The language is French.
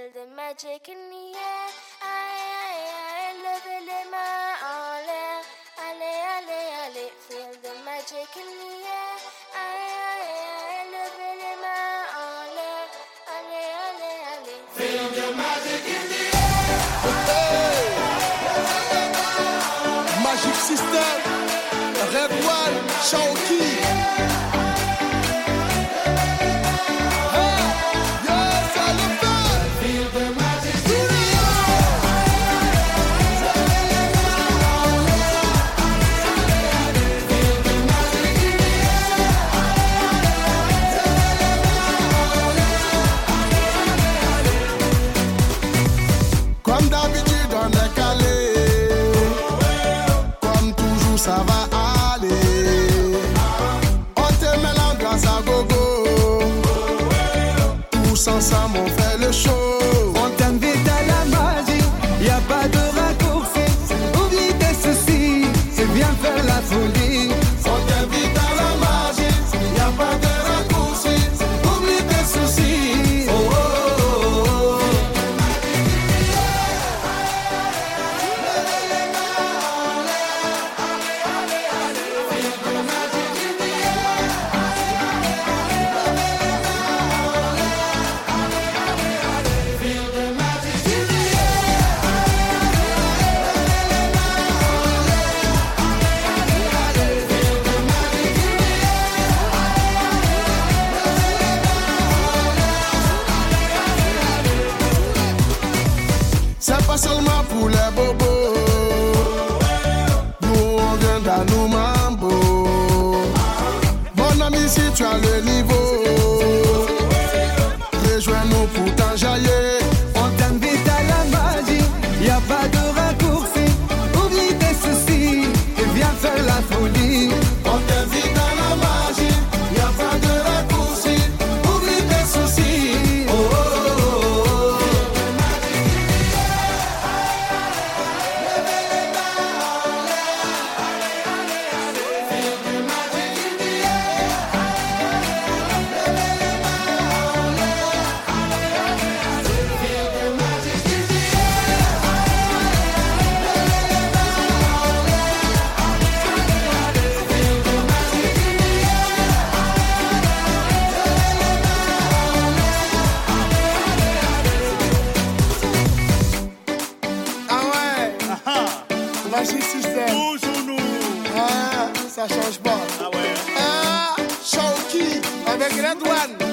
The magic in the air, aïe aïe aïe, levez les mains en l'air, allez allez allez, feel the magic in the air, aïe aïe aïe, levez les mains en l'air, allez allez allez, feel the magic in the air. Magic System, Red One, Shaoki. Comme d'habitude on est calé, comme toujours ça va aller. On te met l'ambiance à gogo, tous ensemble on fait le show. On t'invite à la magie, y a pas de raccourci. Oublie tes soucis, c'est bien faire la folie. On t'invite à la magie, y a pas de raccourci. Oublie tes soucis. Oh, oh, oh, oh. C'est pas seulement pour les bobos, nous on vient dans nos mambo. Mon ami, si tu as le niveau, rejoins-nous pour t'enjailler. On t'invite à la magie, y a pas de raccourci. Oublie tes soucis et viens faire la folie. On t'invite à la magie, y a pas de raccourci. Oublie tes soucis. Oh, oh, oh, oh. Ah ouais, Magic System. Toujours nous. Ah, ça change pas. Ah ouais. Ah, Shaoki avec Red One.